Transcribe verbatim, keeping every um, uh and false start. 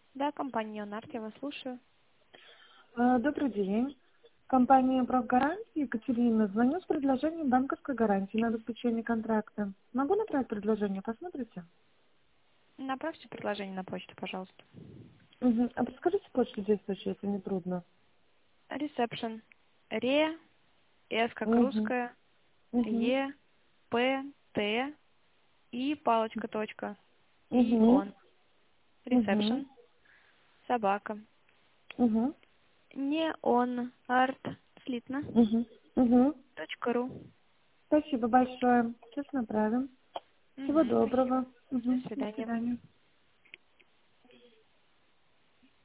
Да, компания Неонарт, я вас слушаю. А, Добрый день. Компания «Профгарантия», Екатерина. Звоню с предложением банковской гарантии на заключение контракта. Могу направить предложение? Посмотрите? Направьте предложение на почту, пожалуйста. Угу. А подскажите почту действующую, если не трудно. Ресепшн. Ре, С как Угу. русская, Угу. Е, П, Т, И, палочка, точка, И, Угу. он. Угу. Ресепшн. Собака. Угу. Неон, арт, слитно. Угу. Угу. Точка ру. Спасибо большое. Сейчас направим. Всего Угу, спасибо. доброго. До Угу. До свидания. свидания.